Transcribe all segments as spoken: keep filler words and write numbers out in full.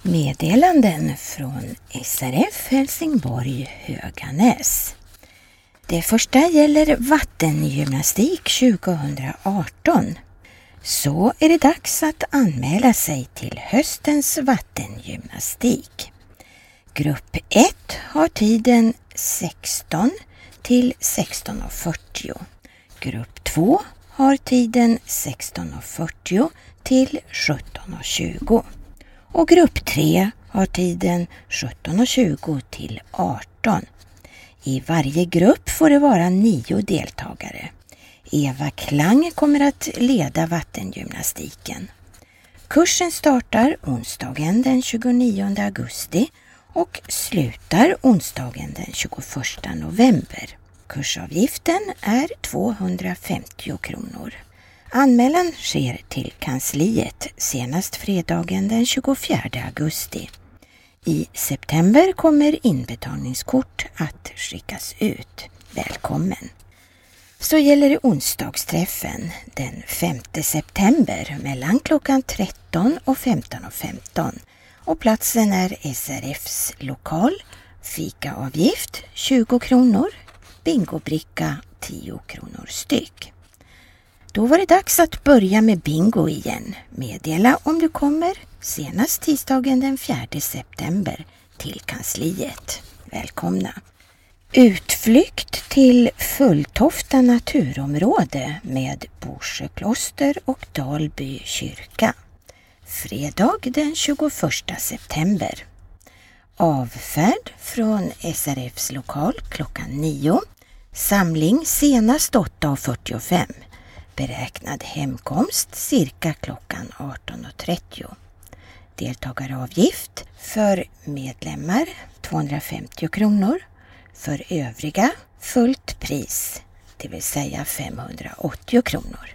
Meddelanden från S R F Helsingborg Höganäs. Det första gäller vattengymnastik tjugohundraarton. Så är det dags att anmäla sig till höstens vattengymnastik. Grupp ett har tiden sexton till sexton fyrtio. Grupp två har tiden sexton fyrtio till sjutton tjugo. Och grupp tre har tiden sjutton tjugo till arton. I varje grupp får det vara nio deltagare. Eva Klang kommer att leda vattengymnastiken. Kursen startar onsdagen den tjugonionde augusti och slutar onsdagen den tjugoförsta november. Kursavgiften är tvåhundrafemtio kronor. Anmälan sker till kansliet senast fredagen den tjugofjärde augusti. I september kommer inbetalningskort att skickas ut. Välkommen! Så gäller det onsdagsträffen den femte september mellan klockan tretton och femton femton. Och platsen är S R F:s lokal, fikaavgift tjugo kronor, bingobricka tio kronor styck. Då var det dags att börja med bingo igen. Meddela om du kommer senast tisdagen den fjärde september till kansliet. Välkomna! Utflykt till Fulltofta naturområde med Borsjökloster och Dalby kyrka. Fredag den tjugoförsta september. Avfärd från S R F:s lokal klockan nio. Samling senast åtta fyrtiofem. Beräknad hemkomst cirka klockan arton trettio. Deltagaravgift för medlemmar tvåhundrafemtio kronor. För övriga fullt pris, det vill säga femhundraåttio kronor.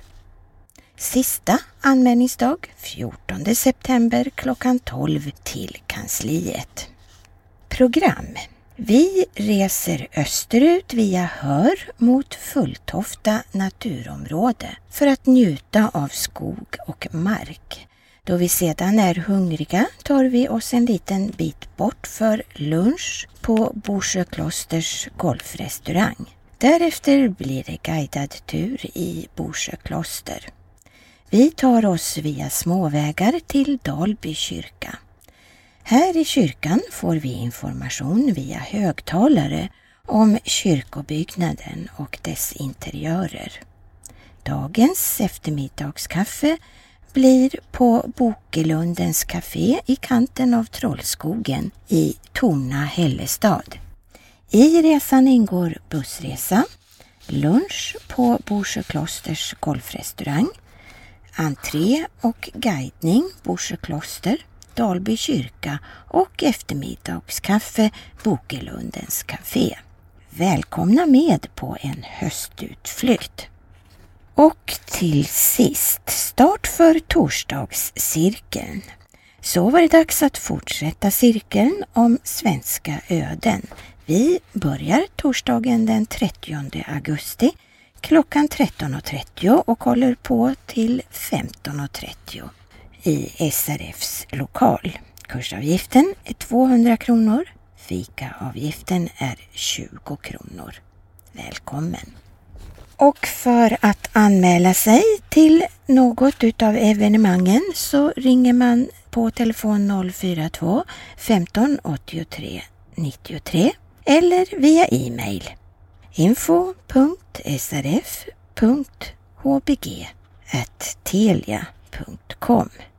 Sista anmälningsdag fjortonde september klockan tolv till kansliet. Program. Vi reser österut via Hör mot Fulltofta naturområde för att njuta av skog och mark. Då vi sedan är hungriga tar vi oss en liten bit bort för lunch på Borsjöklosters golfrestaurang. Därefter blir det guidad tur i Borsjökloster. Vi tar oss via småvägar till Dalby kyrka. Här i kyrkan får vi information via högtalare om kyrkobyggnaden och dess interiörer. Dagens eftermiddagskaffe blir på Bokelundens café i kanten av Trollskogen i Torna-Hällestad. I resan ingår bussresa, lunch på Borsjöklosters golfrestaurang, entré och guidning Borsjökloster, Dalby kyrka och eftermiddagskaffe Bokelundens café. Välkomna med på en höstutflykt. Och till sist, start för torsdagscirkeln. Så var det dags att fortsätta cirkeln om svenska öden. Vi börjar torsdagen den trettionde augusti klockan tretton trettio och håller på till femton trettio i S R F:s lokal. Kursavgiften är tvåhundra kronor, fikaavgiften är tjugo kronor. Välkommen! Och för att anmäla sig till något utav evenemangen så ringer man på telefon noll fyra två femton åttiotre nittiotre eller via e-mail info punkt s r f punkt h b g at telia punkt com.